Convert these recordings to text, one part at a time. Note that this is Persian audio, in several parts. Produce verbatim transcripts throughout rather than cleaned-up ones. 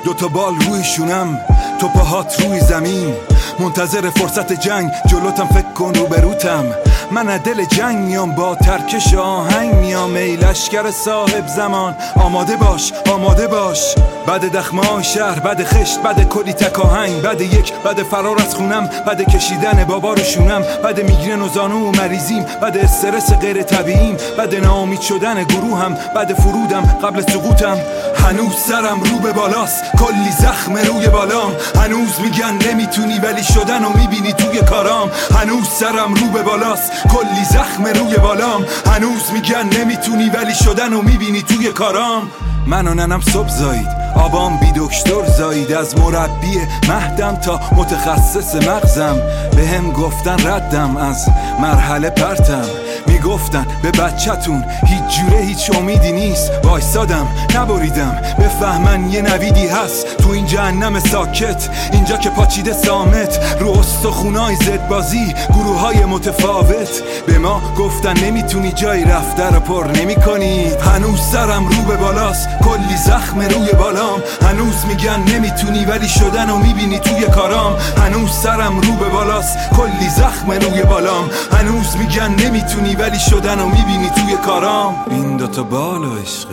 دوتا بال روی شونم، تو پاهات روی زمین، منتظر فرصت جنگ، جلوتم فکر کن رو بروتم. من دل جنگ میام، با ترکش آهنگ میام، ای لشکر صاحب زمان آماده باش، آماده باش. بعد دخمای شهر، بعد خشت، بعد کلی تکاهنگ، بعد یک، بعد فرار از خونم، بعد کشیدن بابا رو شونم، بعد میگرن و زانو و مریضیم، بعد استرس غیر طبیعیم، بعد ناامید شدن گروهم، بعد فرودم قبل سقوطم. هنوز سرم رو به بالاست، کلی زخم روی بالام، هنوز میگن نمیتونی ولی شدن و میبینی توی کارام. هنوز سرم رو به بالاست، کلی زخم روی بالام، هنوز میگن نمیتونی ولی شدن و میبینی توی کارام. من و ننم صبح زایید، آبام بی دکتر زایید، از مربی مهدم تا متخصص مغزم. به هم گفتن ردم از مرحله پرتم، میگفتن به بچه‌تون هیچ جوره هیچ امیدی نیست. وایسادم نبریدم بفهمن یه نویدی هست تو این جهنم ساکت، اینجا که پاچیده سامت رو استخونای زد بازی، گروه های متفاوت. به ما گفتن نمیتونی جای رفته رو پر نمی کنی. هنوز سرم رو به بالاست، کلی زخم روی بالام، هنوز میگن نمیتونی ولی شدن و میبینی توی کارام. هنوز سرم رو به بالاست، کلی زخم روی بالام، هنوز میگن نمیتونی ولی شدن و میبینی توی کارام. این دوتا بال و عشقه،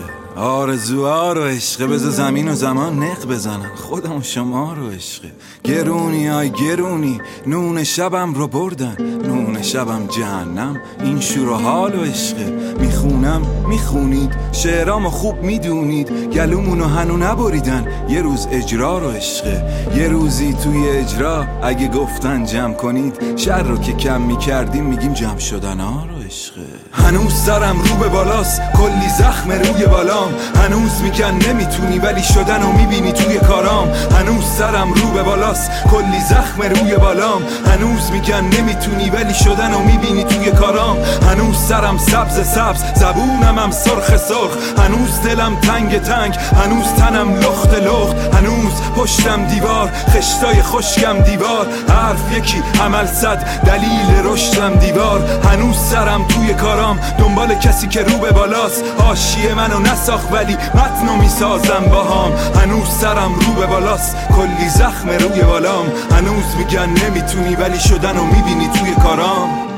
آرزوها رو عشقه، بذار زمین و زمان نق بزنن، خودم و شما رو عشقه. گرونی آی گرونی، نون شبم رو بردن، نون شبم جهنم، این شور و حال و عشقه. میخونم میخونید، شعرامو خوب میدونید، گلومونو هنو نبریدن، یه روز اجرا رو عشقه. یه روزی توی اجرا اگه گفتن جمع کنید، شر رو که کم میکردیم میگیم جمع شدن ها رو عشقه. هنوز سرم رو به بالاست، کلی زخم روی بالام، هنوز میگن نمیتونی ولی شدن و میبینی توی کارام. هنوز سرم رو به بالاست، کلی زخم روی بالام، هنوز میگن نمیتونی ولی شدن و میبینی توی کارام. هنوز سرم سبز سبز، زبونم هم سرخ سرخ، هنوز دلم تنگ تنگ، هنوز تنم لخت لخت، هنوز پشتم دیوار، خشتای خشکم دیوار، حرف یکی عمل صد، دلیل رشدم دیوار. هنوز سرم توی کارام، دنبال کسی که رو به بالاست، حاشیه منو نساخت ولی متنو میسازم باهام. هنوز سرم رو به بالاست، کلی زخم روی بالام، هنوز میگن نمیتونی ولی شدن و میبینی توی کارام.